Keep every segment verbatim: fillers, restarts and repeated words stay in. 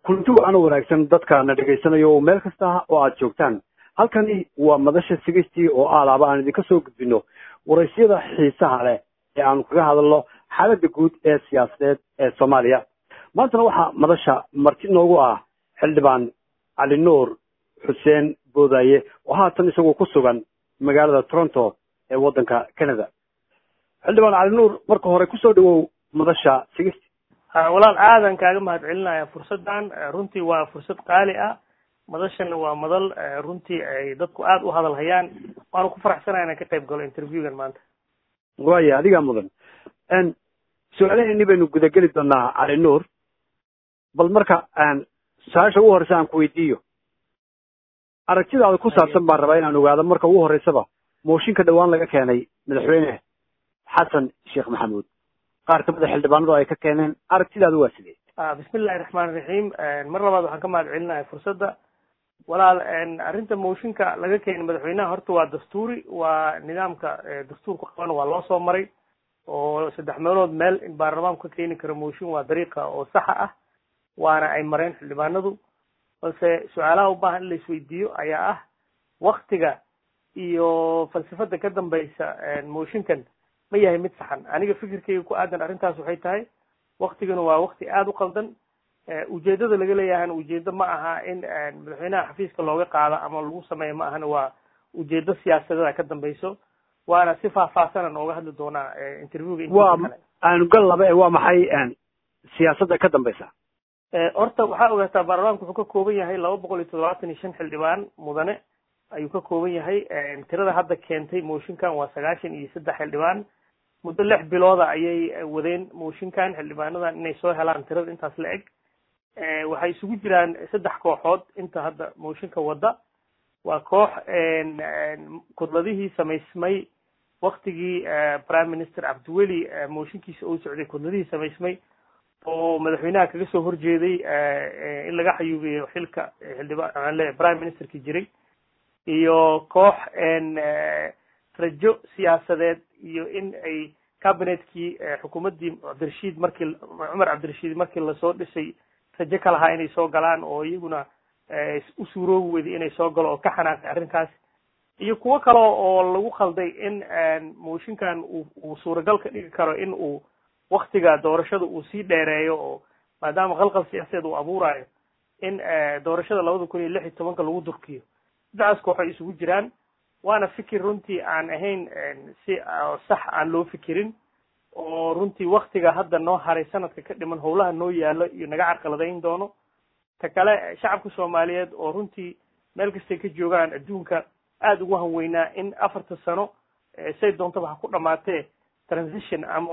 kunti waxaan wanaagsan dadka na dhageysanayo meel kasta oo aad joogtaan halkani waa madasha sigistii oo aalaaba aan idinka soo gudbino waraysyada xiisaha leh ee aan kaga hadalno xaaladda guud ee siyaasadeed ee Soomaaliya maantana waxaa madasha marti noogu ah xildhibaan Cali Nuur Xuseen Boodaye oo haatan isagoo ku sugan magaalada Toronto ee waddanka Canada. xildhibaan Cali Nuur marka hore ku soo dhawow madasha sigistii. walaal aadan kaaga mahadcelinaya fursadan runtii waa fursad qaali ah madashana waa madal runtii ay dadku aad u hadal hayaan waan ku faraxsanahay inaan ka qayb galo interviewgan maanta waaya adiga mudan en su'aalaheeni baynu guda geli doonaa Cali Nuur bal marka aan saasha ugu horeysa aan ku weydiiyo aragtidaada ku saabsan baan rabaa inaan ogaado marka ugu horeysaba mooshinka dhawaan laga keenay madaxweyne xasan sheekh maxamuud qaar ka mid ah xildhibaanadu ay ka keeneen aragtidaadu waa sidee bismillahi raxmaani raxiim mar labaad waxaan ka mahadcelinayaa fursadda walaal arrinta mooshinka laga keenay madaxweynaha horta waa dastuuri waa nidaamka dastuurka qabana waa loo soo maray oo saddex meelood meel in baarlamaanku ka keeni karo mooshin waa dariiqa oo saxa ah waana ay mareen xildhibaanadu balse su-aalaha u baahan in la isweydiiyo ayaa ah waktiga iyo falsafada ka dambaysa mooshinkan ma yahay mid saxan aniga fikirkayga ku aadan arrintaas waxay tahay waktigana waa wakti aada u qaldan ujeedada laga leeyahayna ujeedo ma aha in madaxweynaha xafiiska looga qaado ama lagu sameeyo ma ahana waa ujeedo siyaasadada ka dambayso waana si faahfaahsanan ooga hadli doonaa interviewga waa aanu gal laba ee waa maxay siyaasadda ka dambaysa horta waxaa ogaataa baarlamaanku wuxuu ka kooban yahay laba boqol iyo toddobaatan iyo shan xildhibaan mudane ayuu ka kooban yahay tirada hadda keentay mooshinkan waa sagaashan iyo saddex xildhibaan muddo lix bilooda ayay wadeen mooshinkan xildhibaanadan inay soo helaan tirada intaas la eg waxay isugu jiraan saddex kooxood inta hadda mooshinka wadda waa koox kudladihii samaysmay waktigii prime minister cabdiweli mooshinkiisa uu socday kudladihii samaysmay oo madaxweynaha kaga soo horjeeday in laga xayuubiyo xilka xildhibaan le prime ministerkii jiray iyo koox rajo siyaasadeed iyo in ay cabinetkii xukuumaddii cabdirashiid markii cumar cabdirashiid markii lasoo dhisay rajo ka lahaa inay soo galaan oo iyaguna u suuroobi weyday inay soo galo oo ka xanaaqay arrinkaas iyo kuwo kale oo lagu khalday in mooshinkan uu uu suuragal ka dhigi karo in uu waktiga doorashada uu sii dheereeyo oo maadaama qalqal siyaasadeed uu abuurayo in doorashada labada kun iyo lix iyo tobanka lagu durkiyo sidaas kooxay isugu jiraan waana fikir runtii aan ahayn si sax aan loo fikirin oo runtii waktiga hadda noo haray sanadka ka dhiman howlaha noo yaalo iyo naga carqaladayn doono ta kale shacabka soomaaliyeed oo runtii meel kastay ka joogaan adduunka aada ugu hanweynaa in afarta sano say doontaba ha ku dhamaatee transition ama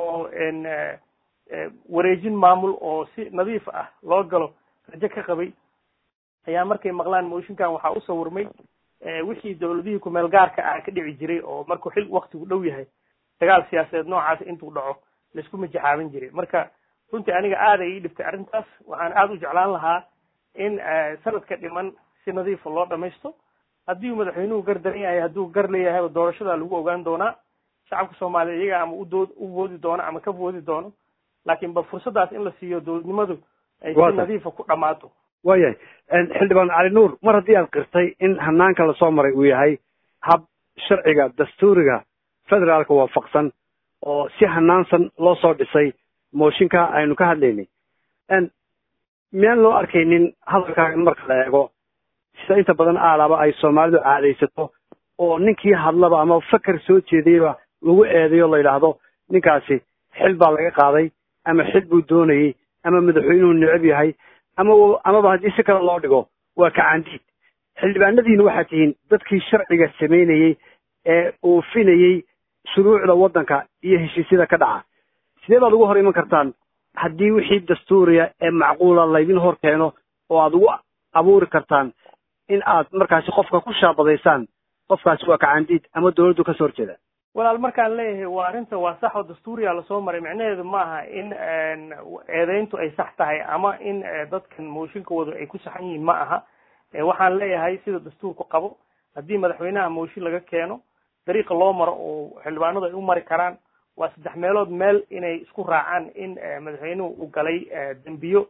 wareejin maamul oo si nadiif ah loo galo rajo ka qabay ayaa markay maqlaan mooshinkan waxaa u sawirmay wixii dawladihii ku meel gaarka ah ka dhici jiray oo markuu xil waktigu dhow yahay dagaal siyaasadeed noocaas intuu dhaco laisku majaxaaban jiray marka runtii aniga aada ay ii dhibtay arrintaas waxaan aada u jeclaan lahaa in sanadka dhiman si nadiifa loo dhamaysto haddii uu madaxweynuhu gar daran yahay hadduu gar leeyahayba doorashada lagu ogaan doonaa shacabka soomaaliya iyaga ama udood u woodi doono ama ka woodi doono laakiin bal fursaddaas in la siiyo dowladnimadu ay si nadiifa ku dhammaato waayahay xildhibaan Cali Nuur mar haddii aad qirtay in hanaanka lasoo maray uu yahay hab sharciga dastuuriga federaalka waafaqsan oo si hanaansan loo soo dhisay mooshinka aynu ka hadlaynay miyaan loo arkaynin hadalkaaga marka la eego sida inta badan aalaaba ay soomaalidu caadaysato oo ninkii hadlaba ama fakar soo jeedayba lagu eedayo la yidhaahdo ninkaasi xil baa laga qaaday ama xil buu doonayey ama madaxweynuhu necab yahay ama amaba haddii si kale loo dhigo waa kacaandiid xildhibaanadiina waxaad tihiin dadkii sharciga samaynayey ee oofinayey shuruucda waddanka iyo heshiisyada ka dhaca sidee baad ugu hor iman kartaan haddii wixii dastuuriya ee macquula laydin hor keeno oo aad ugu abuuri kartaan in aad markaasi qofka ku shaabadaysaan qofkaasi waa kacaandiid ama dawladdu ka soo horjeeda walaal markaan leeyahay waa arrinta waa sax oo dastuuriya lasoo maray micnaheedu ma aha in eedeyntu ay sax tahay ama in dadkan mooshinkooda ay ku saxan yihiin ma aha waxaan leeyahay sida dastuurku qabo haddii madaxweynaha mooshin laga keeno dariiqa loo maro oo xildhibaanadu ay u mari karaan waa saddex meelood meel inay isku raacaan in madaxweynuhu uu galay dembiyo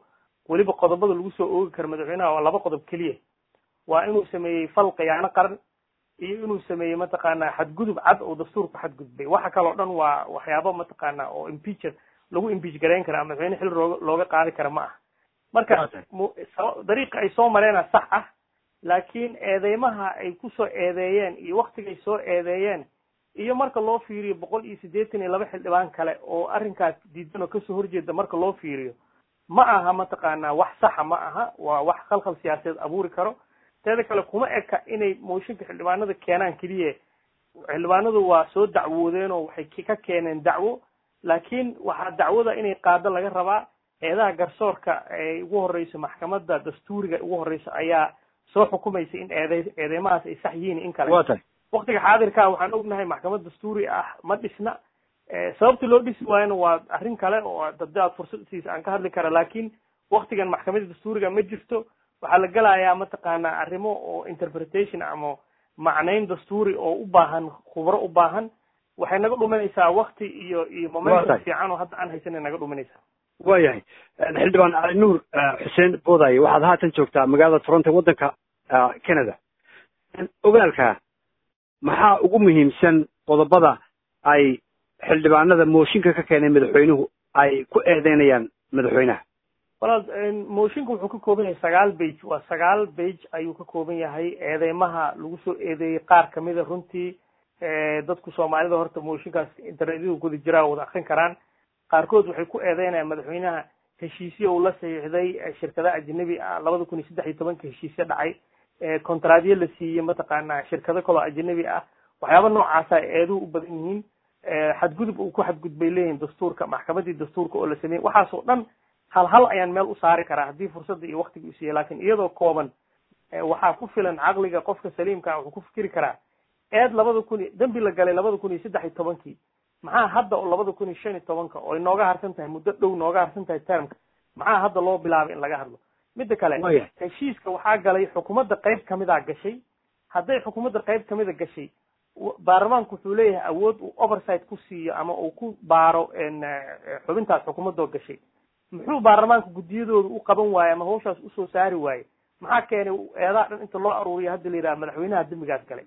weliba qodobada lagu soo oogi karo madaxweynaha waa laba qodob keliya waa inuu sameeyey fal khiyaano qaran iyo inuu sameeyey mataqaanaa xadgudub cad oo dastuurku xadgudbay waxa kaloo dhan waa waxyaabo mataqaanaa oo impeach lagu impeach garayn kara madaxweyne xil looga qaadi kara ma aha marka dariiqa ay soo mareena sax ah laakiin eedeymaha ay ku soo eedeeyeen iyo waqtigay soo eedeeyeen iyo marka loo fiiriyo boqol iyo siddeetan iyo laba xildhibaan kale oo arrinkaas diidan oo kasoo horjeeda marka loo fiiriyo ma aha mataqaanaa wax saxa ma aha waa wax khalkhal siyaasadeed abuuri karo teeda kale kuma eka inay mooshinka xildhibaanada keenaan keliya xildhibaanadu waa soo dacwoodeen oo waxay ka keeneen dacwo laakiin waxaa dacwada inay qaado laga rabaa eedaha garsoorka ay ugu horeyso maxkamadda dastuuriga ugu horeyso ayaa soo xukumaysa in eede eedeymahaas ay sax yihiin in kale waqtiga xaadirka waxaan ognahay maxkamad dastuuri ah ma dhisna sababta loo dhisi waayana waa arrin kale oo dadda aad fursad siisa aan ka hadli kara laakiin waqtigan maxkamadda dastuuriga ma jirto waxaa la gelayaa mataqaanaa arrimo oo interpretation ama macnayn dastuuri oo u baahan khubro u baahan waxay naga dhuminaysaa waqti iyo iyo momentum fiican oo hadda aan haysanay naga dhuminaysaa waayahay xildhibaan cali nuur xuseen boodaye waxaad haatan joogtaa magaalada toronto waddanka canada ogaalka maxaa ugu muhiimsan qodobada ay xildhibaanada mooshinka ka keenay madaxweynuhu ay ku eedeynayaan madaxweynaha walaal mooshinka wuxuu ka kooban yahay sagaal page waa sagaal page ayuu ka kooban yahay eedeymaha lagu soo eedeeyey qaar kamida runtii dadku soomaalida horta mooshinkaas internetyadu guda jiraa wada akrin karaan qaarkood waxay ku eedeynayaan madaxweynaha heshiisyo uu la saxiixday shirkada ajnabi ah labada kun iyo saddex iyo tobanka heshiisyo dhacay contraadyo la siiyey mataqaanaa shirkado kaloo ajnabi ah waxyaaba noocaasa eeduhu u badan yihiin xadgudub uu ku xadgudbay leeyihin dastuurka maxkamadii dastuurka oo la sameeyey waxaasoo dhan hal hal ayaan meel u saari karaa haddii fursadda iyo waqtiga u siiya laakiin iyadoo kooban waxaa ku filan caqliga qofka saliimka wuxuu ku fikiri karaa eed labada kun dambi la galay labada kun iyo saddex iyo tobankii maxaa hadda oo labada kun iyo shan iyo tobanka oo inooga harsan tahay muddo dhow nooga harsan tahay termka maxaa hadda loo bilaabay in laga hadlo midda kale heshiiska waxaa galay xukuumadda qayb kamidaa gashay hadday xukuumadda qayb kamida gashay baarlamaanku wuxuu leeyahay awood uu oversight ku siiyo ama uu ku baaro xubintaas xukuumaddoo gashay muxuu baarlamaanka guddiyadooda u qaban waaye ama hawshaas usoo saari waaye maxaa keenay eedaa dhan inta loo aruuriyo hadda la yidhaha madaxweynaha dembigaas galay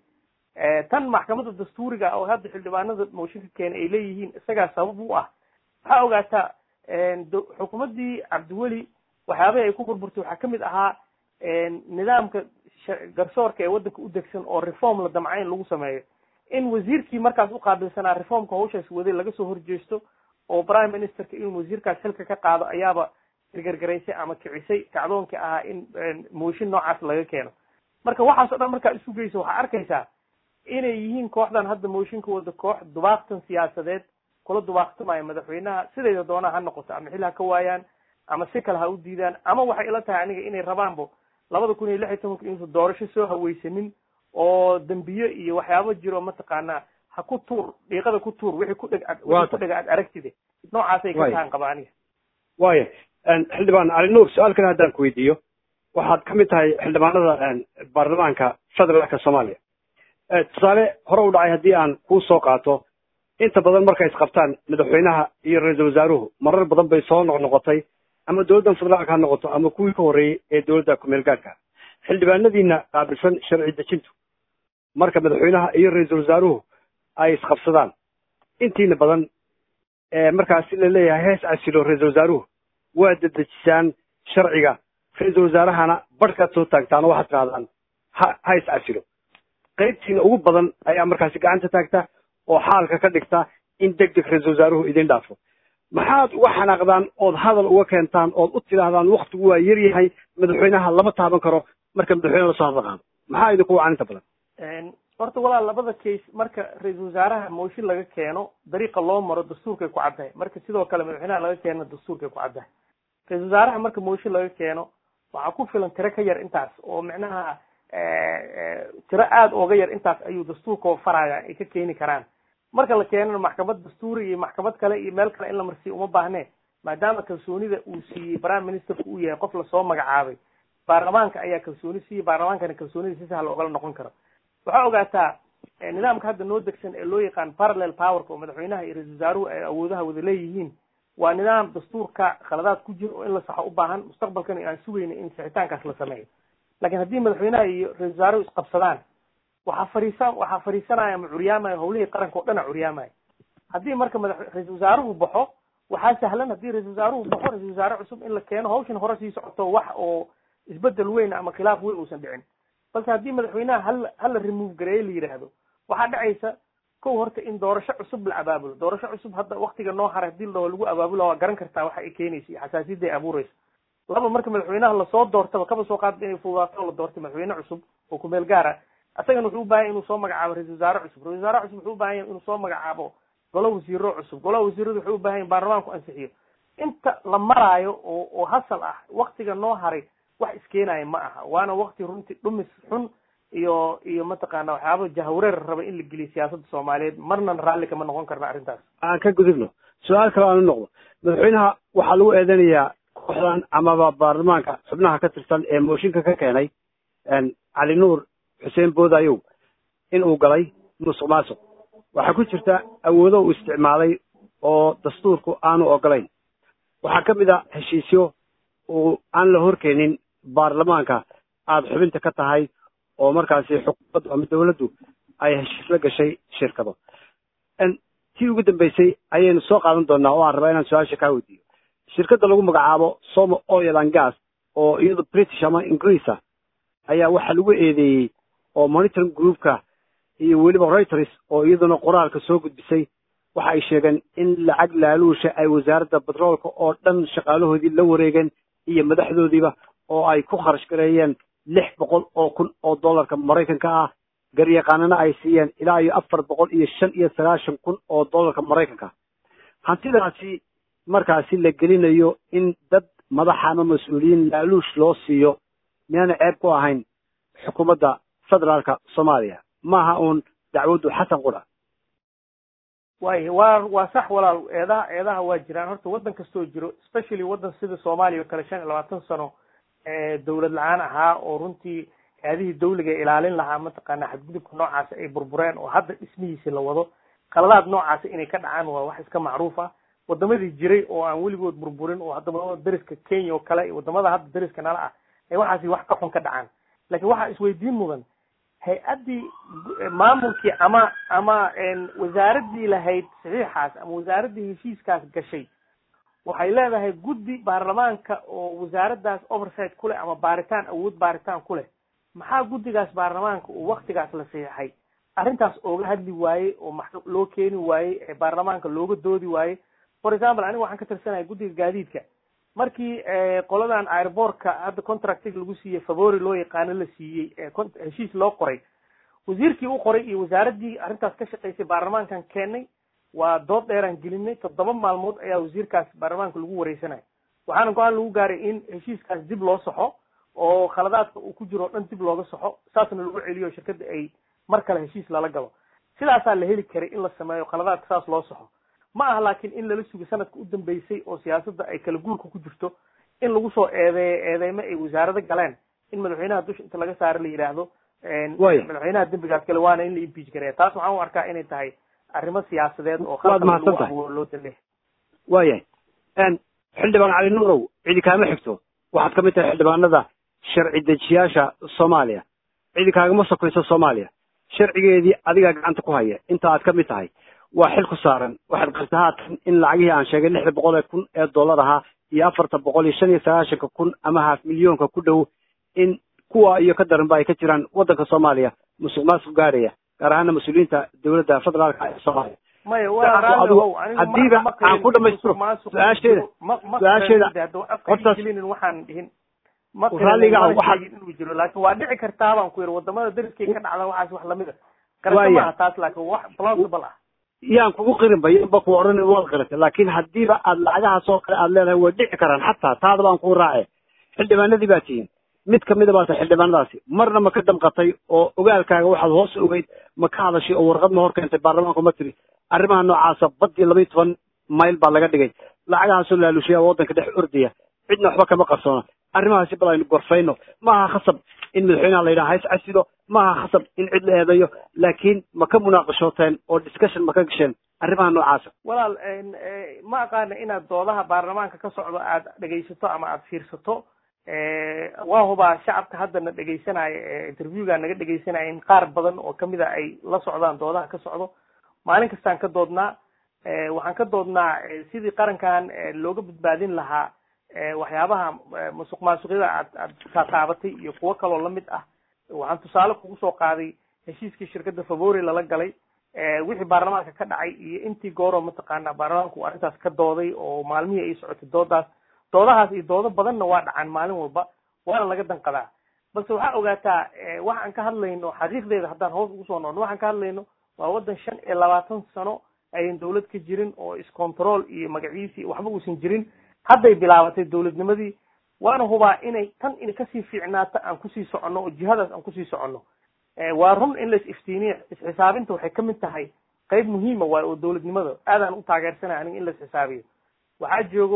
tan maxkamadda dastuuriga oo hadda xildhibaanada mooshinka keenay ay leeyihiin isagaa sabab u ah waxaa ogaataa xukuumaddii cabdiweli waxyaabahi ay ku burburtay waxaa kamid ahaa nidaamka garsoorka ee waddanka u degsan oo reform la damcayn lagu sameeyo in wasiirkii markaas u qaabilsanaa reformka hawshaas waday laga soo horjeesto oo prime ministerka inuu wasiirkaas xilka ka qaado ayaaba gargaraysay ama kicisay kacdoonkii ahaa in mooshin noocaas laga keeno marka waxaas o dhan markaa isu geyso waxaa arkaysaa inay yihiin kooxdan hadda mooshinka wada koox dubaaqtan siyaasadeed kula dubaaqtamaya madaxweynaha sidayda doonaa ha noqoto ama xil ha ka waayaan ama si kale ha u diidaan ama waxay ila tahay aniga inay rabaanbo labada kun iyo lix iyo tobanka inuusan doorasho soo haweysanin oo dambiyo iyo waxyaabo jiro mataqaanaa ha ku tuur dhiiqada ku tuur wixii ku dheg wixii ku dhega aad aragtide noocaasay ka tahan qaba aniga waaya xildhibaan cali nuur su-aal kale haddaan ku weydiiyo waxaad ka mid tahay xildhibaanada baarlamaanka federaalka soomaaliya tusaale hore u dhacay haddii aan kuu soo qaato inta badan markay isqabtaan madaxweynaha iyo ra-iisul wasaaruhu marar badan bay soo noqnoqotay ama dowladdan federaalka ha noqoto ama kuwii ka horreeyey ee dowladda kumeel gaadhka xildhibaanadiina qaabilsan sharci dejintu marka madaxweynaha iyo ra-iisul wasaaruhu ay isqabsadaan intiina badan markaasi la leeyahay hees casilo ra-iisul wasaaruhu waa dedejisaan sharciga ra-iisul wasaarahana barhkaad soo taagtaan oo waxaad tirahdaan ha ha is casilo qaybtiina ugu badan ayaa markaasi gacanta taagta oo xaalka ka dhigta in deg deg ra-iisul wasaaruhu idin dhaafo maxaad uga xanaaqdaan ood hadal uga keentaan ood u tidhaahdaan waktigu waa yar yahay madaxweynaha lama taaban karo marka madaxweyne lasoo hadla qaado maxaa idinku wacan inta badan horta walaal labada case marka ra-iisul wasaaraha mooshin laga keeno dariiqa loo maro dastuurkay ku caddahay marka sidoo kale madaxweynaha laga keeno dastuurkay ku caddahay ra-iisul wasaaraha marka mooshin laga keeno waxaa ku filan tiro ka yar intaas oo micnaha tiro aada ooga yar intaas ayuu dastuurka faraya ay ka keeni karaan marka la keenana maxkamad dastuuri iyo maxkamad kale iyo meel kale in la marsiiyo uma baahne maadaama kalsoonida uu siiyey prime ministerka uu yahay qof lasoo magacaabay baarlamaanka ayaa kalsooni siiyey baarlamaankana kalsoonida si sahla ogala noqon karo waxaa ogaataa nidaamka hadda noo degsan ee loo yaqaan parallel powerka oo madaxweynaha iyo ra-iisul wasaaruhu ay awoodaha wada leeyihiin waa nidaam dastuurka khaladaad ku jiro oo in la saxo u baahan mustaqbalkana aan sugayna in sixitaankaas la sameeyo laakiin haddii madaxweynaha iyo ra-iisul wasaaruhu isqabsadaan waxaa fariisan waxaa fariisanaya ama curyaamaya howlihii qaranka oo dhana curyaamaya haddii marka madax ra-iisul wasaaruhu baxo waxaa sahlan haddii ra-iisul wasaaruhu baxo ra-isul wasaare cusub in la keeno hawshan hore sii socoto wax oo isbedel weyn ama khilaaf weyn uusan dhicin balse haddii madaxweynaha hal hala remove gareeye la yidhaahdo waxaa dhacaysa kow horta in doorasho cusub la abaabulo doorasho cusub hadda waktiga noo haray hadii ladhaho lagu abaabulo waa garan kartaa waxa ay keenaysa iyo xasaasiyadda ay abuuraysa laba marka madaxweynaha lasoo doortaba kaba soo qaadba inay fududaato la doortay madaxweyne cusub oo ku meel gaara asagana wuxuu u baahan inuu soo magacaabo ra-iisul wasaare cusub ra-isul wasaare cusub wuxuu u baahan yahay inuu soo magacaabo golo wasiiro cusub golaha wasiiradu wuxuu u baahan yahay baarlamaanku ansixiyo inta la maraayo oo oo hasal ah waktiga noo haray wax iskeenaya ma aha waana wakti runtii dhumis xun iyo iyo mataqaana waxyaaba jahwareer raba in la geliyo siyaasadda soomaaliyeed marna raalli kama noqon karna arrintaas aan ka gudubno su-aal kale aan u noqdo madaxweynaha waxaa lagu eedanayaa kooxdan amaba baarlamaanka xubnaha ka tirsan ee mooshinka ka keenay cali nuur xuseen boodayow in uu galay musuq maasuq waxaa ku jirta awoodo uu isticmaalay oo dastuurku aanu ogolayn waxaa ka mid a heshiisyo uu aan la horkeenin baarlamaanka aada xubinta ka tahay oo markaasi xukuumaddu ama dawladdu ay heshiis la gashay shirkado tii ugu dambeysay ayaynu soo qaadan doonaa oo aan rabaa inaan su-aasha kaa weydiiyo shirkadda lagu magacaabo somo oil and gas oo iyadu british ama ingiriisa ayaa waxaa lagu eedeeyey oo monitoring groupka iyo weliba reuters oo iyaduna qoraalka soo gudbisay waxa ay sheegeen in lacag laaluusha ay wasaaradda batroolka oo dhan shaqaalahoodii la wareegeen iyo madaxdoodiiba oo ay ku kharash gareeyeen lix boqol oo kun oo dollarka maraykanka ah garyaqaanana ay siiyeen ilaa iyo afar boqol iyo shan iyo sagaashan kun oo dollarka maraykanka hantidaasi markaasi la gelinayo in dad madaxa ama mas-uuliyiin laaluush loo siiyo miyaana ceeb ku ahayn xukuumadda federaalka soomaaliya maaha uun dacwaddu xasan qura way waa waa sax walaal eedaha eedaha waa jiraan horta waddan kastoo jiro especially waddan sida soomaaliya oo kale shan iyo labaatan sano ee dawlad la-aan ahaa oo runtii haadihii dawliga ilaalin lahaa mataqaana xadgudubka noocaasi ay burbureen oo hadda dhismihiisi la wado qaladaad noocaasi inay ka dhacaan waa wax iska macruuf ah wadamadii jiray oo aan weligood burburin oo hadda wadamada dariska Kenya oo kale iyo wadamada hadda dariska nala ah ay waxaasi wax ka xun ka dhacaan laakiin waxa isweydiin mudan hay-addii maamulkii ama ama wasaaradii lahayd saxiixaas ama wasaaradii heshiiskaas gashay waxay leedahay guddi baarlamaanka oo wasaaraddaas oversight ku leh ama baaritaan awood baaritaan ku leh maxaa guddigaas baarlamaanka uu waktigaas la saxiixay arrintaas ooga hadli waaye oo loo keeni waaye ee baarlamaanka looga doodi waaye for example aniga waxaan ka tirsanahay guddiga gaadiidka markii qoladan airportka hadda contractiga lagu siiyey favori loo yaqaano la siiyey heshiis loo qoray wasiirkii u qoray iyo wasaaraddii arrintaas ka shaqaysay baarlamaankan keenay waa dood dheeraan gelinay toddoba maalmood ayaa wasiirkaas baarlamaanka lagu wareysanaya waxaana go-aan lagu gaaray in heshiiskaas dib loo saxo oo khaladaadka uu ku jiro o dhan dib looga saxo saasna lagu celiyo shirkadda ay mar kale heshiis lala galo sidaasaa la heli karay in la sameeyo khaladaadka saas loo saxo ma aha laakiin in lala sugo sanadka u dambeysay oo siyaasadda ay kala guurka ku jirto in lagu soo eedeeyo eedeymo ay wasaarado galeen in madaxweynaha dusha inta laga saaro la yidhaahdo madaxweynaha dembigaas kale waana in la impeach gareeya taas waxaan u arkaa inay tahay arrimo siyaasadeed oo loo dale waayahay xildhibaan cali nuurow cidi kaama xigto waxaad ka mid tahay xildhibaanada sharci dejiyaasha soomaaliya cidi kaagama sokayso soomaaliya sharcigeedii adigaa gacanta ku haya inta aad ka mid tahay waa xil ku saaran waxaad qabta haatan in lacagihii aan sheegay lixda boqol ee kun ee dollar ahaa iyo afarta boqol iyo shan iyo sagaashanka kun ama haaf milyoonka ku dhow in kuwa iyo ka daranba ay ka jiraan waddanka soomaaliya musuq maasuq gaaraya gaar ahaana mas-uuliyiinta dowladda federaalka ee soomaaliya hadiiba aan ku dhamaystiro su-aasheeda su-aasheeda hortaas waxaan dhihin raalliga inuu jiro laakiin waa dhici kartaa baan ku yiri wadamada dariskay ka dhacda waxaas wax lamid a garasho maaha taas laakiin wax plausible ah yaan kugu qirinba yanba ku odhan waad qirata laakiin haddiiba aad lacagahaas oo kale aad leedahay way dhici karaan xataa taada baan kuu raace xildhibaanadii baa tihiin mid kamida baa tahay xildhibaanadaasi marna ma ka damqatay oo ogaalkaaga waxaad hoos ogeyd ma ka hadashay oo warqad ma hor keentay baarlamaanku ma tiri arrimaha noocaasa badii laba iyo toban mayl baa laga dhigay lacagahaasoo laalushiya waddanka dhex ordaya cidna waxba kama qarsoona arrimahaasi bal aynu gorfayno maaha khasab in madaxweynaha la yidhaha hays casido maaha khasab in cid la eedayo laakiin ma ka munaaqashooteen oo discussion ma ka gasheen arrimaha noocaasa walaal ma aqaana inaad doodaha baarlamaanka ka socdo aad dhegaysato ama aad fiirsato waa hubaa shacabka haddana dhegaysanaya interviewga naga dhegaysanaya in qaar badan oo kamid a ay la socdaan doodaha ka socdo maalin kastaan ka doodnaa waxaan ka doodnaa sidii qarankan looga badbaadin lahaa waxyaabaha musuq maasuqyada aad aad taataabatay iyo kuwo kaloo lamid ah waxaan tusaale kugu soo qaaday heshiiskii shirkadda Favori lala galay wixii baarlamaanka ka dhacay iyo intii gooro mataqaanaa baarlamaanku arrintaas ka dooday oo maalmihii ay socotay doodaas doodahaas iyo doodo badanna waa dhacaan maalin walba waana laga danqadaa balse waxaa ogaataa waxaan ka hadlayno xaqiiqdeeda haddaan hoos ugu soo noqono waxaan ka hadlayno waa waddan shan iyo labaatan sano ayan dawlad ka jirin oo iscontrol iyo magaciisi waxba uusan jirin hadday bilaabatay dawladnimadii waana hubaa inay tan in kasii fiicnaato aan kusii soconno oo jihadaas aan kusii soconno waa run in la is iftiiniyo isxisaabinta waxay kamid tahay qayb muhiima waay oo dawladnimada aadaan u taageersanay aniga in la isxisaabiyo waxaa joogo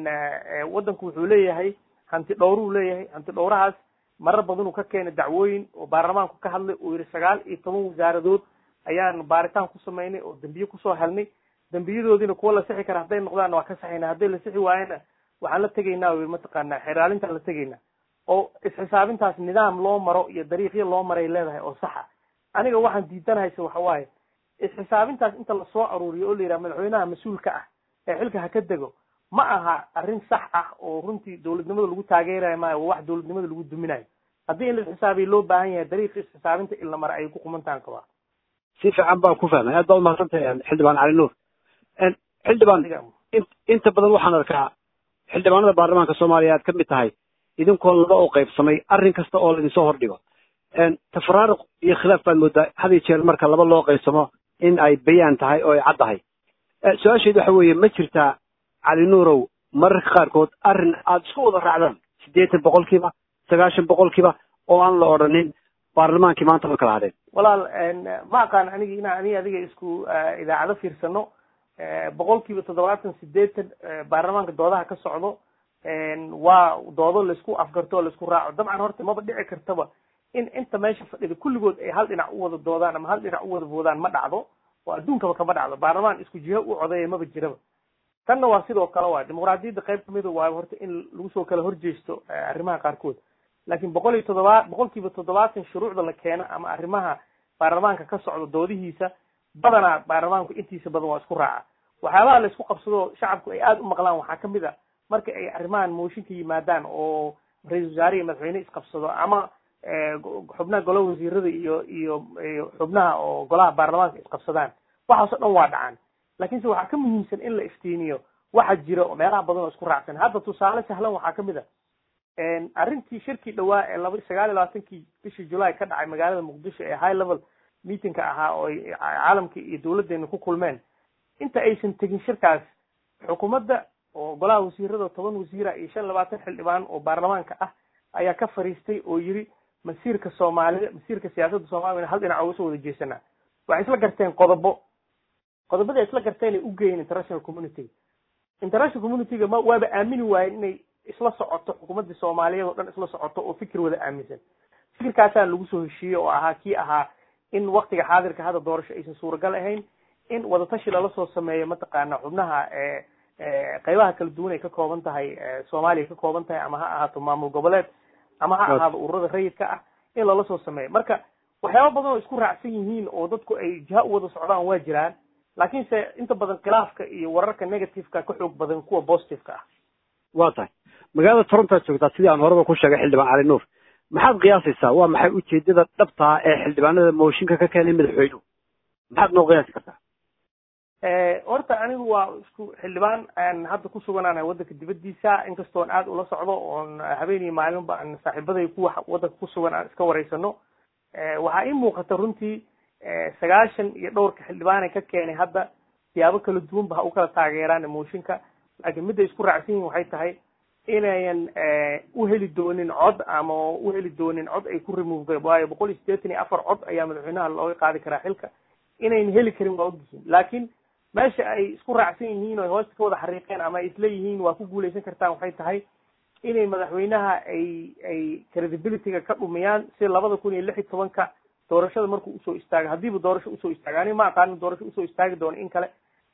waddanku wuxuu leeyahay hanti dhowruu leeyahay hanti dhowrahaas marar badan uu ka keenay dacwooyin oo baarlamaanku ka hadlay uu yihi sagaal iyo toban wasaaradood ayaan baaritaan ku samaynay oo dambiye kusoo helnay dambiyadoodiina kuwa la sixi kara hadday noqdaanna waa ka saxaynaa hadday la sixi waayana waxaan la tegaynaa wy mataqaanaa xeraalintaan la tegaynaa oo isxisaabintaas nidaam loo maro iyo dariiqyo loo maray leedahay oo saxa aniga waxaan diidanahaysa waxa waaye isxisaabintaas inta lasoo aruuriyo oo la yidhaha madaxweynaha mas-uulka ah ee xilka ha ka dego ma aha arrin sax ah oo runtii dawladnimada lagu taageerayo maayo wax dawladnimada lagu duminayo haddii in la isxisaabiyo loo baahan yahay dariiqii isxisaabinta in la mara ay ku qumantaan qabaa si fiican baan ku fahmay aad baa umahadsantahay xildhibaan cali nuur xildhibaan inta badan waxaan arkaa xildhibaanada baarlamaanka soomaaliya aad kamid tahay idinkoo laba oo qaybsamay arrin kasta oo laidinsoo hordhigo tafaraaruq iyo khilaaf baad moodaa had iyo jeer marka laba loo qaybsamo in ay bayaan tahay oo ay cad tahay su-aasheedu waxa weeye ma jirtaa cali nuurow mararka qaarkood arrin aada isku wada raacdaan siddeetan boqolkiiba sagaashan boqolkiiba oo aan la odhanin baarlamaankii maanta ma kala hadeen walaal ma aqaan anigi inaa ani adiga isku idaacado fiirsano boqolkiiba toddobaatan sideetan baarlamaanka doodaha ka socdo waa doodo laisku afgarto o laisku raaco dabcan horta maba dhici kartaba in inta meesha fadhida kulligood ay hal dhinac u wada doodaan ama hal dhinac u wada boodaan ma dhacdo oo adduunkaba kama dhacdo baarlamaan isku jiho u codeeya maba jiraba tanna waa sidoo kale waa dimuqraadiyadda qayb kamida waa horta in lagu soo kala horjeesto arrimaha qaarkood laakiin boqol iyo toddoba boqolkiiba toddobaatan shuruucda la keeno ama arrimaha baarlamaanka ka socdo doodihiisa badanaa baarlamaanku intiisa badan waa isku raaca waxyaabaha la isku qabsado shacabku ay aada u maqlaan waxaa kamid a marka ay arrimahan mooshinka yimaadaan oo ra-isul wasaare iyo madaxweyne isqabsado ama xubnaha golaha wasiirada iyo iyo iyo xubnaha oo golaha baarlamaanka isqabsadaan waxaasoo dhan waa dhacaan laakiinse waxaa ka muhiimsan in la iftiiniyo waxa jira oo meelaha badan oo isku raacsan hadda tusaale sahlan waxaa kamid a arrintii shirkii dhawaa ee laba sagaal iyo labaatankii bishii July ka dhacay magaalada Muqdisho ee high level meetingka ahaa oo caalamka iyo dawladeena ku kulmeen inta aysan tegin shirkaas xukuumadda oo golaha wasiirada toban wasiira iyo shan labaatan xildhibaan oo baarlamaanka ah ayaa ka fariistay oo yiri masiirka Soomaalida masiirka siyaasadda Soomaaliya hal dhinac uga soo wada jeesana waxay isla garteen qodobo qodobada isla garteen ay u geeyeen international community international community-ga ma waaba aamini waayeen inay isla socoto xukuumadda Soomaaliyeed oo dhan isla socoto oo fikir wada aaminsan fikirkaasaan lagu soo heshiiyey oo ahaa kii ahaa in waqtiga xaadirka hada doorasho aysan suuragal ahayn in wada tashi lala soo sameeyo mataqaana xubnaha ee qaybaha kala duwan ay ka kooban tahay Soomaaliya ka kooban tahay ama ha ahaato maamul goboleed ama ha ahaado ururada rayidka ah in lala soo sameeyo marka waxyaabo badan oo isku raacsan yihiin oo dadku ay jiha u wada socdaan waa jiraan laakiin se inta badan khilaafka iyo wararka negative-ka ka xoog badan kuwa positive-ka ah waa tahay magaalada Toronto joogtaa sidii aan horeba ku sheegay xildhibaan cali nuur maxaad qiyaasaysaa waa maxay ujeedada dhabta ah ee xildhibaanada mooshinka ka keenay madaxweynuhu maxaad noo qiyaasi kartaa horta anigu waa isku xildhibaan aan hadda ku suganaanahay waddanka dibaddiisa inkastoon aad ula socdo oon habeen iyo maalinba aan saaxiibaday kuwa waddanka ku sugan aan iska wareysano waxaa ii muuqata runtii sagaashan iyo dhowrka xildhibaanay ka keenay hadda siyaabo kala duwanba ha u kala taageeraan mooshinka laakiin midda isku raacsan yihin waxay tahay inayan u heli doonin cod ama u heli doonin cod ay ku remove waayo boqol iyo siddeetan iyo afar cod ayaa madaxweynaha looga qaadi karaa xilka inayn heli karin waa ogyihiin laakiin meesha ay isku raacsan yihiin oo hoosta ka wada xariiqeen ama ay isla yihiin waa ku guuleysan kartaan waxay tahay inay madaxweynaha ay ay credibility-ga ka dhumiyaan si labada kun iyo lix iyo tobanka doorashada markuu usoo istaago haddiiba doorasho usoo istaago ani ma aqaanin doorasho usoo istaagi doono in kale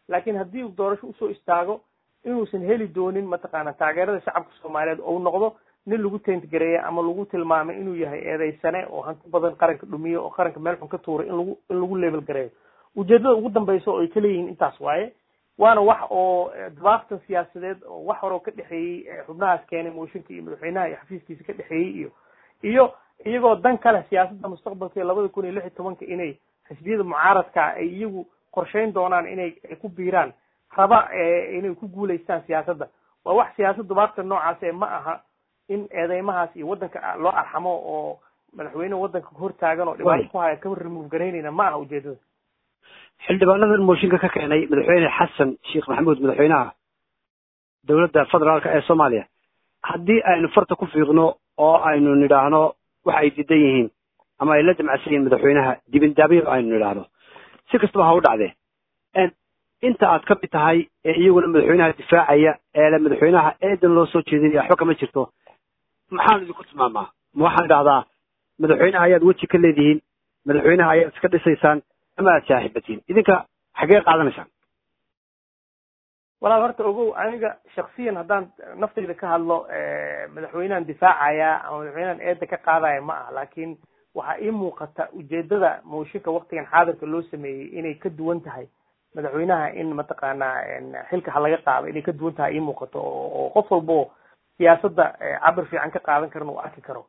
laakiin haddii uu doorasho usoo istaago inuusan heli doonin mataqaana taageerada shacabka soomaaliyeed oo noqdo nin lagu teentgareeya ama lagu tilmaamay inuu yahay eedaysane oo hanti badan qaranka dhumiyo oo qaranka meel xun ka tuuray in lagu in lagu level gareeyo ujeedada ugu dambaysa oo ay ka leeyihiin intaas waaye waana wax oo dabaaqtan siyaasadeed oo wax hore oo ka dhexeeyey xubnahaas keenay mooshinka iyo madaxweynaha iyo xafiiskiisa ka dhexeeyey iyo iyo iyagoo dan kale siyaasadda mustaqbalka ee labada kun iyo lix iyo tobanka inay xisbiyada mucaaradka ay iyagu qorshayn doonaan inay ku biiraan raba inay ku guulaystaan siyaasadda waa wax siyaasad dabaaqta noocaas ee ma aha in eedeymahaas iyo waddanka loo arxamo oo madaxweyne waddanka hor taagan oo dhibaato ku haya ka remove garaynayna ma aha ujeedada xildhibaanadan mooshinka ka keenay madaxweyne xasan sheekh maxamuud madaxweynaha dowladda federaalka ee soomaaliya haddii aynu farta ku fiiqno oo aynu nidhaahno waxa ay diidan yihiin ama ay la damacsan yihiin madaxweynaha dibindaabyo aynu nidhaahno si kastaba ha u dhacdee inta aad ka mid tahay ee iyaguna madaxweynaha difaacaya ee le madaxweynaha eedan loo soo jeedinaya waxba kama jirto maxaan idinku tilmaamaa ma waxaan idhahdaa madaxweynaha ayaad weji ka leedihiin madaxweynaha ayaad iska dhisaysaan ama aad saaxiibatiin idinka xagee qaadanaysaan walaal horta ogow aniga shaksiyan haddaan naftayda ka hadlo madaxweynahan difaacaya ama madaxweynahan eedda ka qaadaya ma aha laakiin waxaa ii muuqata ujeedada mooshinka waktigan xaadirka loo sameeyey inay ka duwan tahay madaxweynaha in mataqaanaa xilka ha laga qaado inay ka duwan tahay ii muuqato oo qof walbo siyaasadda cabir fiican ka qaadan karana uu arki karo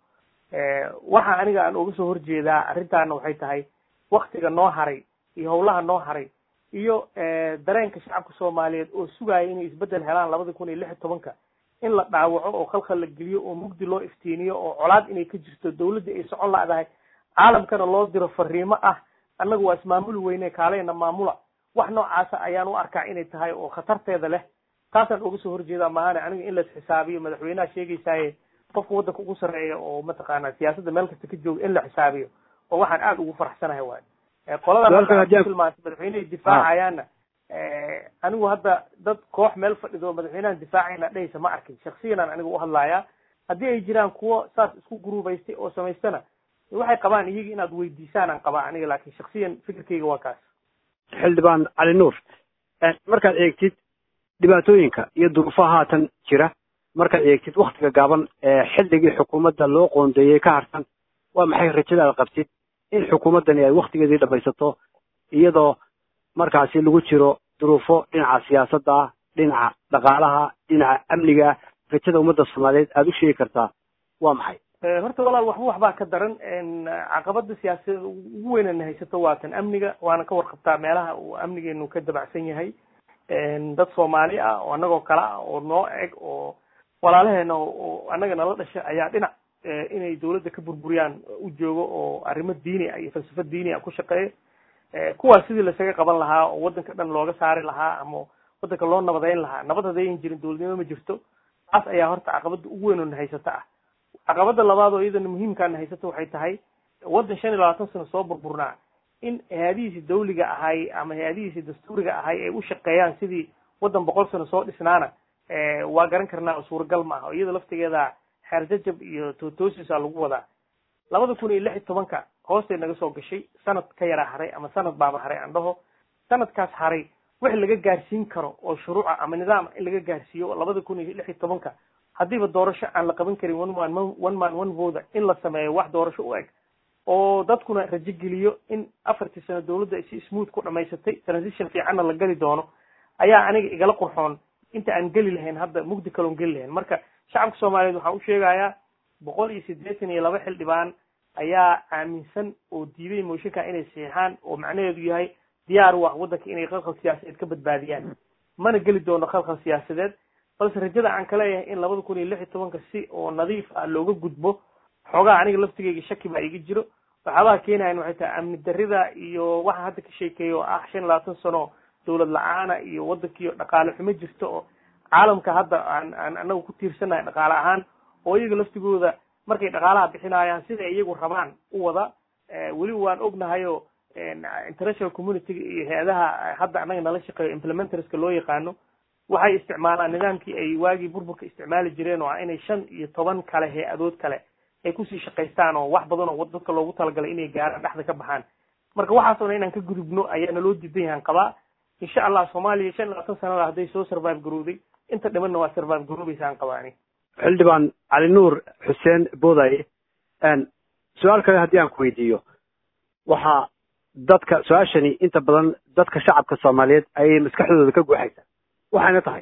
waxa aniga aan uga soo horjeedaa arrintaana waxay tahay waktiga noo haray iyo howlaha noo haray iyo dareenka shacabka soomaaliyeed oo sugaya inay isbedel helaan labada kun iyo lix iyo tobanka in la dhaawaco oo khalkhal la geliyo oo mugdi loo iftiiniyo oo colaad inay ka jirto dawladda ay socon la'dahay caalamkana loo diro fariimo ah annagu waa ismaamuli weyne kaaleyna maamula wax noocaasa ayaan u arkaa inay tahay oo khatarteeda leh taasaan uga soo horjeedaa maahane aniga in las xisaabiyo madaxweynaha sheegaysaaye qofka waddanka ugu sarreeya oo mataqaana siyaasadda meel kasta ka jooga in la xisaabiyo oo waxaan aad ugu faraxsanahay waay qolada tilmaantay madaxweynehay difaacayaana anigu hadda dad koox meel fadhido madaxweynahan difaacayna dhehaysa ma arkin shaksiyanaan aniga u hadlayaa haddii ay jiraan kuwo saas isku guruubaystay oo samaystana waxay qabaan iyaga inaad weydiisaan aan qabaa aniga laakiin shaksiyan fikirkayga waa kaas xildhibaan cali nuur markaad eegtid dhibaatooyinka iyo duruufaha haatan jira markaad eegtid waktiga gaaban ee xilligii xukuumadda loo qoondeeyey ka harsan waa maxay rajada aad qabtid in xukuumaddani ay waktigeedii dhamaysato iyadoo markaasi lagu jiro duruufo dhinaca siyaasadda ah dhinaca dhaqaalaha dhinaca amniga rajada ummadda soomaaliyeed aada u sheegi kartaa waa maxay horta walaal waxba waxbaa ka daran caqabada siyaasadeed ugu weynana haysato waa tan amniga waana ka warqabtaa meelaha uu amnigeenu ka dabacsan yahay dad soomaali ah oo annagoo kale ah oo noo eg oo walaalaheena oo annaga nala dhasha ayaa dhinac inay dawladda ka burburiyaan u joogo oo arrimo diini ah iyo falsafo diini ah ku shaqeeya kuwaas sidii lasaga qaban lahaa oo waddanka dhan looga saari lahaa ama waddanka loo nabadeyn lahaa nabad haddayan jirin dawladnimo ma jirto taas ayaa horta caqabada ugu weyn oo na haysata ah caqabada labaad oo iyadana muhiimkaana haysato waxay tahay waddan shan iyo labaatan sano soo burburnaa in hay-adihiisi dawliga ahay ama hay-adihiisi dastuuriga ahay ay u shaqeeyaan sidii waddan boqol sano soo dhisnaana waa garan karnaa suuragal ma aha iyada laftigeeda xeer jajab iyo tootosisaa lagu wadaa labada kun iyo lix iyo tobanka hoostay naga soo gashay sanad ka yaraa haray ama sanad baaba haray aan dhaho sanadkaas haray wax laga gaarsiin karo oo shuruuca ama nidaam in laga gaarsiiyo labada kun iyo lix iyo tobanka haddiiba doorasho aan la qaban karin one man one man one vote in la sameeyo wax doorasho u eg oo dadkuna rajo geliyo in afartii sano dawladda si smooth ku dhamaysatay transition fiicanna la geli doono ayaa aniga igala qurxoon inta aan geli lahayn hadda mugdi kaloon geli lahayn marka shacabka soomaaliyeed waxaan u sheegayaa boqol iyo siddeetan iyo laba xildhibaan ayaa aaminsan oo diiday mooshinka inay saxiixaan oo macnaheedu yahay diyaar u ah waddanka inay khalkhal siyaasadeed ka badbaadiyaan mana geli doono khalkhal siyaasadeed balse rajada aan ka leeyahay in labada kun iyo lix iyo tobanka si oo nadiif ah looga gudbo xoogaa aniga laftigeyga shaki baa iga jiro waxyaabaha keenayan waxay tahay amni darrida iyo waxa hadda ka sheekeeya oo ah shan iyo labaatan sano dawlad la-aana iyo waddankiiyo dhaqaale xumo jirto oo caalamka hadda aan aan anagu ku tiirsanahay dhaqaale ahaan oo iyaga laftigooda markay dhaqaalaha bixinayaan siday iyagu rabaan u wada weli waan ognahayo international community-ga iyo hay-adaha hadda annaga nala shaqeeyo implementarska loo yaqaano waxay isticmaalaan nidaamkii ay waagii burburka isticmaali jireen oo ah inay shan iyo toban kale hay-adood kale ay kusii shaqaystaan oo wax badan oo dadka loogu talagalay inay gaaraan dhexda ka baxaan marka waxaasoo dhan inaan ka gudubno ayaana loo diidan yahan qabaa insha allah soomaaliya shan iyo labaatan sanada hadday soo survive garowday inta dhimanna waa survive garoobaysaan qabaani. xildhibaan cali nuur xuseen boodaye su-aal kale haddii aan ku weydiiyo waxaa dadka su-aashani inta badan dadka shacabka soomaaliyeed ayay maskaxdooda ka guuxaysaa waxayna tahay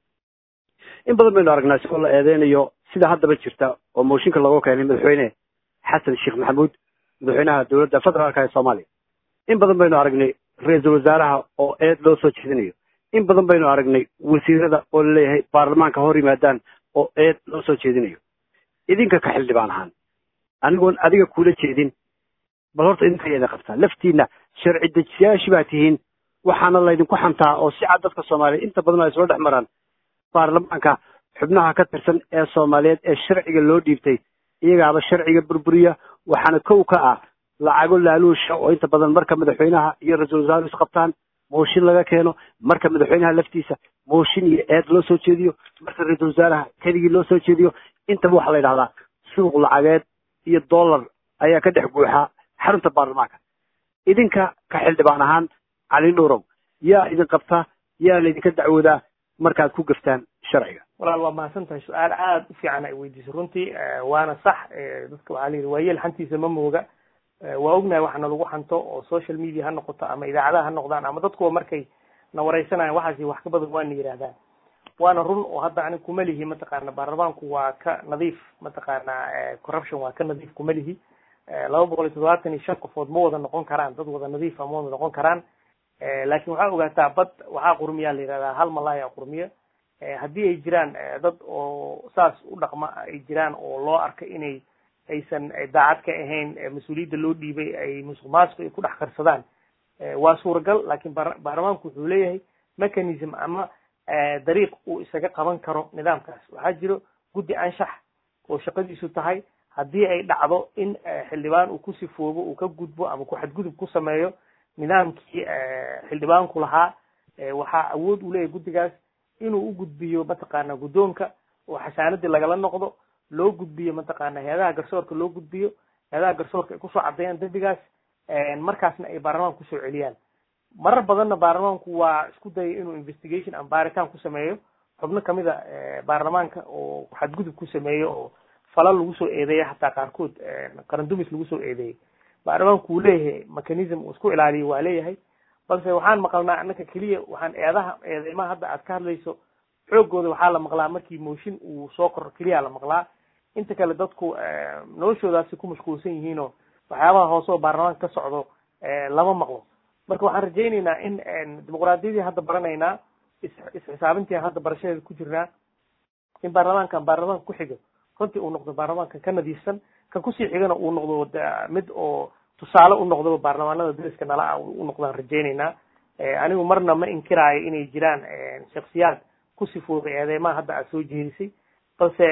in badan baynu aragnaa isagoo la eedeynayo sida haddaba jirta oo mooshinka looga keenay madaxweyne xasan sheekh maxamuud madaxweynaha dowladda federaalka ee soomaaliya in badan baynu aragnay ra-iisul wasaaraha oo eed loo soo jeedinayo in badan baynu aragnay wasiirada oo laleeyahay baarlamaanka hor yimaadaan oo eed loo soo jeedinayo idinka ka xildhibaan ahaan anigoon adiga kula jeedin bal horta idinka yeeda qabtaa laftiina sharci dejiyayaashii baa tihiin waxaana laydinku xantaa oo si cad dadka soomaaliyeed inta badan ay soo dhex maraan baarlamaanka xubnaha ka tirsan ee soomaaliyeed ee sharciga loo dhiibtay iyagaaba sharciga burburiya waxaana kow ka ah lacago laaluusha oo inta badan marka madaxweynaha iyo ra-iisul wasaaruhu is qabtaan mooshin laga keeno marka madaxweynaha laftiisa mooshin iyo eed loo soo jeediyo marka ra-iisul wasaaraha keligii loo soo jeediyo intaba waxaa la yidhahdaa suuq lacageed iyo dollar ayaa ka dhex guuxa xarunta baarlamaanka idinka ka xildhibaan ahaan cali nuurow yaa idin qabta yaa laydinka dacwoodaa markaad ku gaftaan sharciga. walaal waa mahadsan tahay su-aal aada u fiican ay weydiisay runtii waana sax dadka waxaa la yidhi waayeel xantiisa ma mooga waa ognahay waxana lagu xanto oo social media ha noqoto ama idaacadaha ha noqdaan ama dadkuwa markay na wareysanayaan waxaasi wax ka badan waana yidhahdaan waana run oo hadda ani kuma lihi mataqaana baarlamaanku waa ka nadiif mataqaana corruption waa ka nadiif kuma lihi laba boqol iyo toddobaatan iyo shan qofood ma wada noqon karaan dad wada nadiif ma wada noqon karaan laakiin waxaa ogaataa bad waxaa qurmiyaa la yidhahdaa hal malaaya qurmiya haddii ay jiraan dad oo saas u dhaqma ay jiraan oo loo arka inay aysan daacad ka ahayn mas-uuliyadda loo dhiibay ay musuq maasuq ay ku dhex karsadaan waa suuragal laakiin baarlamaanku wuxuu leeyahay mechanism ama dariiq uu isaga qaban karo nidaamkaas waxaa jiro guddi anshax oo shaqadiisu tahay haddii ay dhacdo in xildhibaan uu ku sifoobo uu ka gudbo ama ku xadgudub ku sameeyo nidaamkii xildhibaanku lahaa waxaa awood u leeyahay guddigaas inuu u gudbiyo mataqaana guddoonka oo xasaanadii lagala noqdo loo gudbiyo mataqaana hay-adaha garsoorka loo gudbiyo hay-adaha garsoorka ay kusoo caddeeyaan dembigaas markaasna ay baarlamaanka kusoo celiyaan marar badanna baarlamaanku waa isku dayay inuu investigation ama baaritaan ku sameeyo xubno kamid a baarlamaanka oo xadgudub ku sameeyo oo falal lagu soo eedeeya hataa qaarkood qarandumis lagu soo eedeeyey baarlamaanku wuu leeyahay mechanism uu isku ilaaliyo waa leeyahay balse waxaan maqalnaa annaka keliya waxaan eedaha eedeymaha hadda aad ka hadlayso xoogooda waxaa la maqlaa markii mooshin uu soo koro keliya la maqlaa inta kale dadku noloshoodaasi ku mashquulsan yihiinoo waxyaabaha hoose oo baarlamaanka ka socdo lama maqlo marka waxaan rajaynaynaa in dimuqraadiyadii hadda baranaynaa isxisaabintii hadda barashadeeda ku jirnaa in baarlamaankan baarlamaanka ku xigo runtii uu noqdo baarlamaanka ka nadiifsan kan kusii xigana uu noqdo mid oo tusaale u noqdo baarlamaanada dariska nala ah u noqdaan rajaynaynaa anigu marna ma inkiraayo inay jiraan shaksiyaad ku sifoobay eedeymaha hadda aad soo jeedisay balse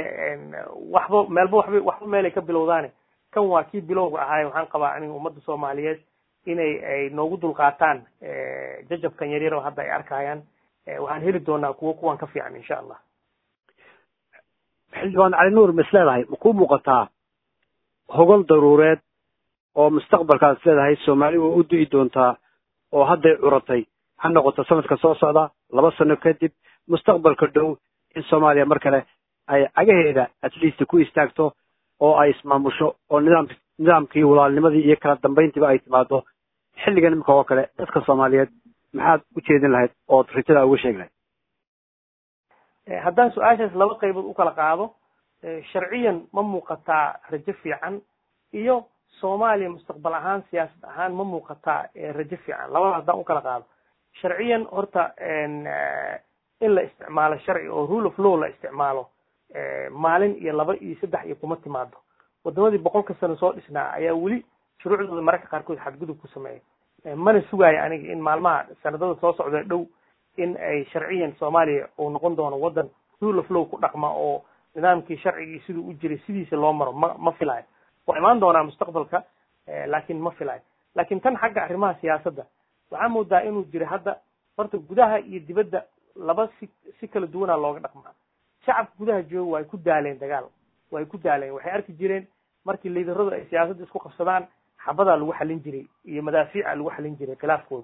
waxba meelba waxba waxba meelay ka bilowdaane kan waa kii bilowga ahaay waxaan qabaa aniga ummadda soomaaliyeed inay ay noogu dulqaataan jajabkan yaryar oo hadda ay arkayaan waxaan heli doonaa kuwo kuwan ka fiican insha allah. xildhibaan cali nuur ma is leedahay ma kuu muuqataa hogol daruureed oo mustaqbalkaad is leedahay soomaali waa u du'i doontaa oo hadday curatay ha noqoto sanadka soo socda laba sano kadib mustaqbalka dhow in soomaaliya mar kale ay cagaheeda at least ku istaagto oo ay ismaamusho oo nidaam nidaamkii walaalnimadii iyo kala dambayntiiba ay timaado xilligan imika oo kale dadka soomaaliyeed maxaad u jeedin lahayd ood ritada uga sheegi lahayd haddaan su-aashaas laba qaybood u kala qaado sharciyan ma muuqataa rajo fiican iyo soomaaliya mustaqbal ahaan siyaasad ahaan ma muuqataa rajo fiican labada haddaan u kala qaado sharciyan horta in la isticmaalo sharci oo rule of law la isticmaalo maalin iyo laba iyo saddex iyo kuma timaado wadamadii boqolka sano soo dhisnaa ayaa weli shuruucdooda mararka qaarkood xadgudub ku sameeya mana sugaayo aniga in maalmaha sanadada soo socda dhow in ay sharciyan soomaaliya uu noqon doono wadan rule of law ku dhaqma oo nidaamkii sharcigii siduu u jiray sidiisa loo maro ma ma filayo waa imaan doonaa mustaqbalka laakiin ma filayo laakiin tan xagga arrimaha siyaasadda waxaa moodaa inuu jiro hadda horta gudaha iyo dibadda laba si si kala duwanaa looga dhaqmaa shacabka gudaha jooga way ku daaleen dagaal way ku daaleen waxay arki jireen markii liidaradu ay siyaasadda isku qabsadaan xabadaa lagu xalin jiray iyo madaafiica lagu xalin jiray khilaafkooda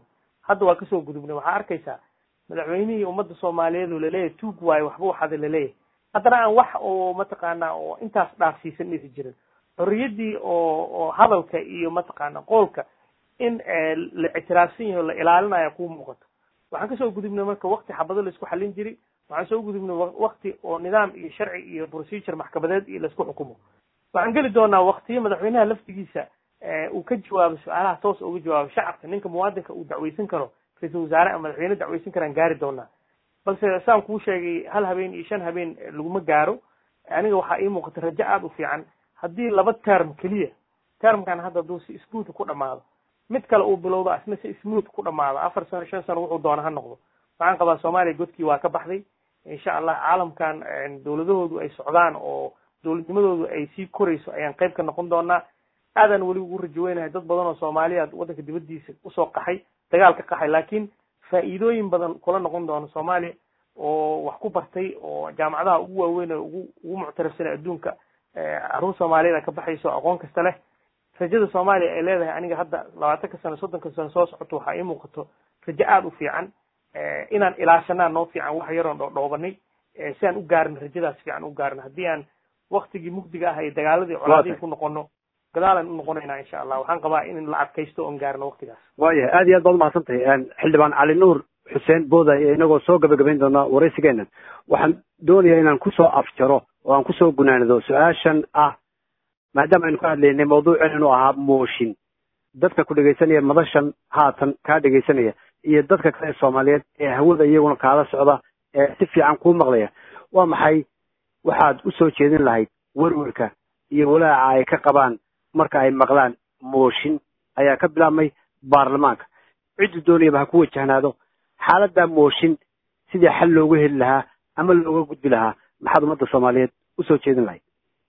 hadda waa kasoo gudubnay waxaa arkaysaa madaxweynihii ummadda soomaaliyeed oo laleeyahay tuug waayo waxba waxaada laleeyahay haddana aan wax oo mataqaanaa oo intaas dhaafsiisan dhisi jirin xorriyaddii oo oo hadalka iyo mataqaana qoolka in la ictiraafsan yahay oo la ilaalinayo kuu muuqato waxaan kasoo gudubnay marka wakti xabado laisku xallin jiray waxaan soo gudubnay wakti oo nidaam iyo sharci iyo procedure maxkamadeed iyo laisku xukumo waxaan geli doonaa waktiyo madaxweynaha laftigiisa uu ka jawaabo su-aalaha toos uga jawaabo shacabka ninka muwaadinka uu dacweysan karo ra-iisul wasaare ama madaxweyne dacweysan karaan gaari doonaa balse saan kuu sheegay hal habeen iyo shan habeen laguma gaaro aniga waxaa ii muuqata rajo aada u fiican haddii laba term keliya termkan hadda hadduu si smooth ku dhamaado mid kale uu bilowdo asna si smooth ku dhamaado afar sano shan sano wuxuu doona ha noqdo waxaan qabaa soomaaliya godkii waa ka baxday insha allah caalamkan dowladahoodu ay socdaan oo dowladnimadoodu ay sii korayso ayaan qayb ka noqon doonaa aadaan weli ugu rajaweynahay dad badan oo soomaaliya waddanka dibaddiisa usoo qaxay dagaal ka qaxay laakiin faa'iidooyin badan kula noqon doono soomaaliya oo wax ku bartay oo jaamacadaha ugu waaweyn oo ugu ugu muctarafsanay adduunka caruur soomaaliyeed ka baxayso aqoon kasta leh rajada soomaaliya ay leedahay aniga hadda labaatanka sano soddonka sano soo socoto waxaa ii muuqato rajo aada u fiican inaan ilaashanaa noo fiican wax yaroon dhoodhoobanay si aan u gaarin rajadaas fiican u gaarin haddii aan waktigii mugdiga ah iyo dagaaladii colaadii ku noqono gadaalan u noqonaynaa insha allah waxaan qabaa in la adkaysto oon gaarno waktigaas waayahay aad iyo aad baad umahadsan tahay xildhibaan cali nuur xuseen booday inagoo soo gabagabayn doona waraysigeena waxaan doonayaa inaan kusoo afjaro oo aan kusoo gunaanado su-aashan ah maadaama aynu ka hadlaynay mawduuceen inuu ahaa mooshin dadka ku dhegaysanaya madashan haatan kaa dhegaysanaya iyo dadka kale ee soomaaliyeed ee hawada iyaguna kaala socda ee si fiican kuu maqlaya waa maxay waxaad usoo jeedin lahayd werwerka iyo walaaca ay ka qabaan marka ay maqlaan mooshin ayaa ka bilaabmay baarlamaanka ciddu doonayaba ha ku wajahnaado xaaladdaa mooshin sidii xal loogu heli lahaa ama looga gudbi lahaa maxaad ummadda soomaaliyeed usoo jeedin lahayd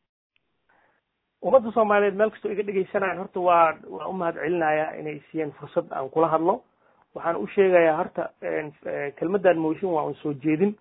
ummadda soomaaliyeed meel kastoo iga dhegaysanayaan horta waa waa u mahad celinayaa inay siiyeen fursad aan kula hadlo waxaan u sheegayaa horta kelmaddan mooshin waa un soo jeedin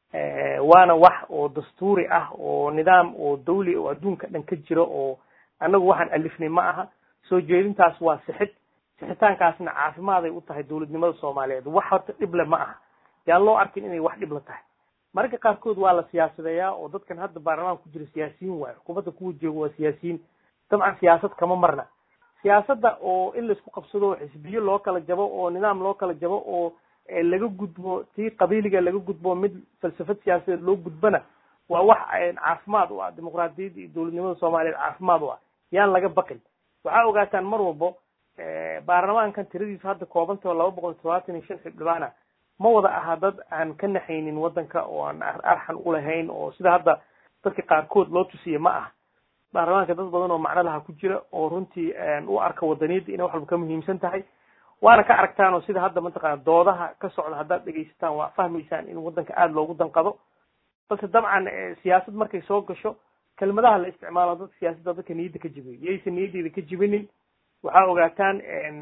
waana wax oo dastuuri ah oo nidaam oo dawli oo adduunka dhan ka jiro oo annagu waxaan alifnay ma aha soo jeedintaas waa sixid sixitaankaasna caafimaaday u tahay dowladnimada soomaaliyeed wax horta dhible ma aha yaan loo arkin inay wax dhibla tahay mararka qaarkood waa la siyaasadeeyaa oo dadkan hadda baarlamaanka ku jira siyaasiyiin waayo xukuumadda kuwa jooga waa siyaasiyiin dabcan siyaasad kama marna siyaasadda oo in laisku qabsado oo xisbiyo loo kala jabo oo nidaam loo kala jabo oo laga gudbo tii qabiiliga laga gudbo mid falsafad siyaasadeed loo gudbana waa wax caafimaad u ah dimuqraadiyadda iyo dowladnimada soomaaliyeed caafimaad u ah yaan laga baqin waxaa ogaataan mar walbo baarlamaankan tiradiisu hadda koobantao laba boqol todobaatan iyo shan xildhibaana ma wada aha dad aan ka naxaynin waddanka oo aan arxan u lahayn oo sida hadda dadka qaarkood loo tusiye ma aha baarlamaanka dad badan oo macno laha ku jira oo runtii u arka wadaniyadda inay wax walba ka muhiimsan tahay waana ka aragtaan oo sida hadda mataqaana doodaha ka socda haddaad dhegaysataan waa fahmaysaan in waddanka aada loogu danqado balse dabcan siyaasad markay soo gasho kelmadaha la isticmaalo dadka siyaasadda dadka niyadda ka jibiyo yaysan niyaddeeda ka jibinin waxaa ogaataan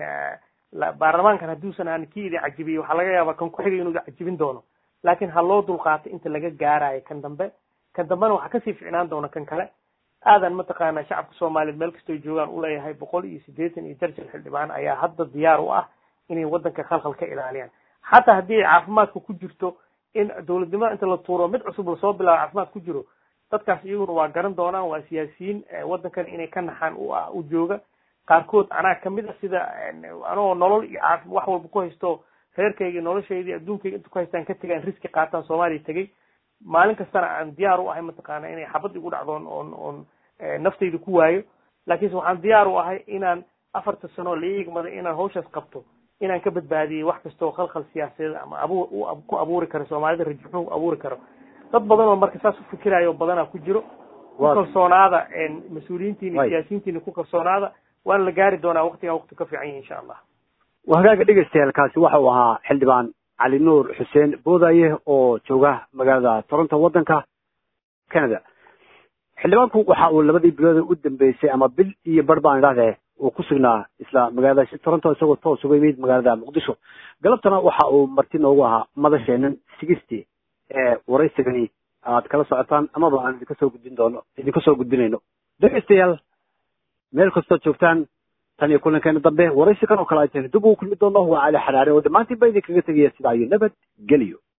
baarlamaankan hadduusan aan kii idi cajibiyey waxaa laga yaabaa kan ku xigay inuu cajibin doono laakiin ha loo dulqaato inta laga gaarayo kan dambe kan dambena waxaa kasii ficnaan doona kan kale aadan mataqaana shacabka soomaaliyeed meel kastoo joogaan uleeyahay boqol iyo siddeetan iyo jarjar xildhibaan ayaa hadda diyaar u ah inay waddanka khalkhal ka ilaaliyaan xataa haddii ay caafimaadka ku jirto in dowladnimada inta la tuuro mid cusub lasoo bilaabo caafimaad ku jiro dadkaas iyaguna waa garan doonaan waa siyaasiyiin waddankan inay ka naxaan u ah u jooga qaarkood anaa kamid a sida anoo nolol iyo caafi wax walba ku haysto reerkayga noloshayda adduunkayga inta ku haystaan ka tegaan riski qaataan soomaaliya tegay maalin kastana aan diyaar u ahay mataqaana inay xabad igu dhacdoon oon oon naftayda ku waayo laakiinse waxaan diyaar u ahay inaan afarta sano la igmaday inaan hawshaas qabto inaan ka badbaadiyey wax kasta oo khalkhal siyaasadeed ama abu ku abuuri karo soomaalida rajaxuun abuuri karo dad badan oo marka saas u fikirayo badanaa ku jiro ku kalsoonaada mas-uuliyiintiina siyaasiyiintiina ku kalsoonaada waana la gaari doonaa waktigaa wakti ka fiican yahi insha allah hagaaga dhegaystayaal kaasi waxa uu ahaa xildhibaan cali nuur xuseen boodaye oo jooga magaalada toronto waddanka canada xildhibaanku waxa uu labadii bilooda u dambeysay ama bil iyo bar baan idhahdee uu ku sugnaa isla magaalada toronto isagoo toos uga yimid magaalada muqdisho galabtana waxa uu marti noogu ahaa madasheenan sigistii ee waraysigani aad kala socotaan amaba aan idinka soo gudbin doono idinka soo gudbinayno dhegaystayaal meel kastoo joogtaan tan iyo kulankeena dambe waraysi kan oo kale ay tahay dib ugu kulmi doonno waa cali xaraare oo dhammaantiin ba idinkaga tegaya sidaa iyo nabad geliyo